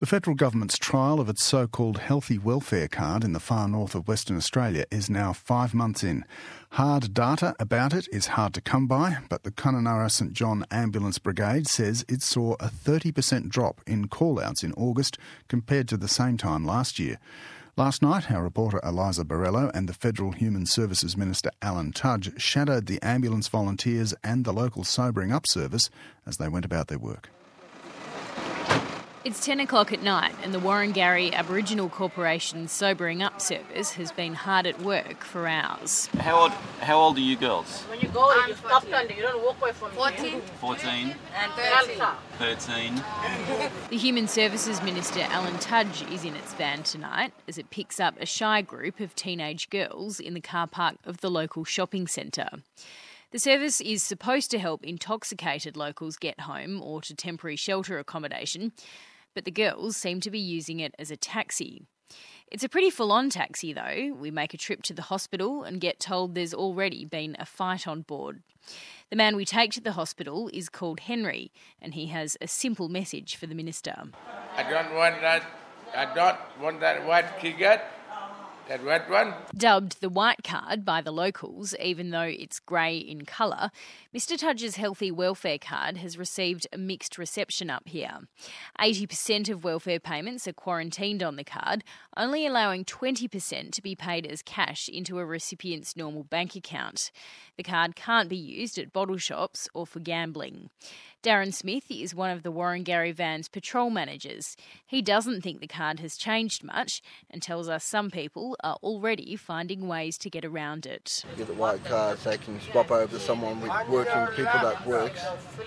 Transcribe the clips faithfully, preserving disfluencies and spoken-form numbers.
The federal government's trial of its so-called healthy welfare card in the far north of Western Australia is now five months in. Hard data about it is hard to come by, but the Kununurra St John Ambulance Brigade says it saw a thirty percent drop in call-outs in August compared to the same time last year. Last night, our reporter Eliza Borrello and the Federal Human Services Minister Alan Tudge shadowed the ambulance volunteers and the local sobering up service as they went about their work. It's ten o'clock at night and the Warrengarry Aboriginal Corporation's Sobering Up service has been hard at work for hours. How old, how old are you girls? When you go, you stop and you don't walk away from fourteen. fourteen. And thirteen. thirteen. The Human Services Minister Alan Tudge is in its van tonight as it picks up a shy group of teenage girls in the car park of the local shopping centre. The service is supposed to help intoxicated locals get home or to temporary shelter accommodation, but the girls seem to be using it as a taxi. It's a pretty full-on taxi, though. We make a trip to the hospital and get told there's already been a fight on board. The man we take to the hospital is called Henry, and he has a simple message for the minister. I don't want that. I don't want that white ticket. That red one. Dubbed the white card by the locals, even though it's grey in colour, Mr Tudge's healthy welfare card has received a mixed reception up here. eighty percent of welfare payments are quarantined on the card, only allowing twenty percent to be paid as cash into a recipient's normal bank account. The card can't be used at bottle shops or for gambling. Darren Smith is one of the Warrengarry van's patrol managers. He doesn't think the card has changed much and tells us some people are already finding ways to get around it. Get the white cards, they can swap over to someone with working people that works,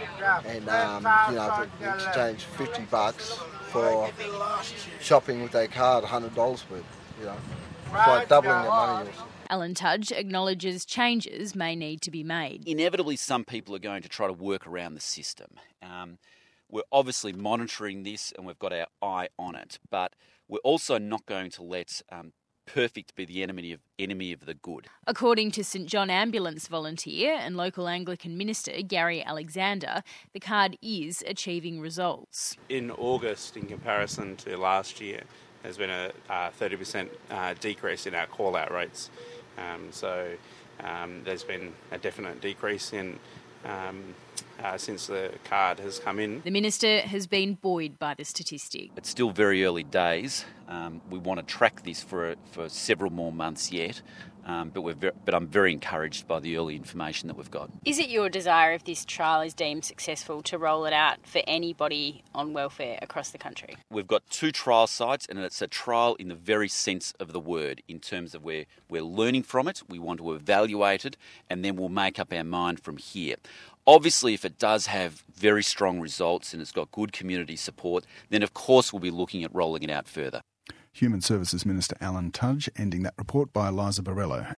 and um, you know, exchange fifty bucks for shopping with their card, one hundred dollars worth. You know, it's like doubling their money. Alan Tudge acknowledges changes may need to be made. Inevitably, some people are going to try to work around the system. Um, we're obviously monitoring this and we've got our eye on it, but we're also not going to let um, perfect be the enemy of enemy of the good. According to St John Ambulance volunteer and local Anglican minister Gary Alexander, the card is achieving results. In August, in comparison to last year, there's been a uh, thirty percent uh, decrease in our call-out rates. Um, so um, there's been a definite decrease in um, uh, since the card has come in. The minister has been buoyed by the statistic. It's still very early days. Um, we want to track this for for several more months yet. Um, but we're very, but I'm very encouraged by the early information that we've got. Is it your desire, if this trial is deemed successful, to roll it out for anybody on welfare across the country? We've got two trial sites, and it's a trial in the very sense of the word, in terms of where we're learning from it, we want to evaluate it, and then we'll make up our mind from here. Obviously, if it does have very strong results and it's got good community support, then of course we'll be looking at rolling it out further. Human Services Minister Alan Tudge ending that report by Eliza Borrello.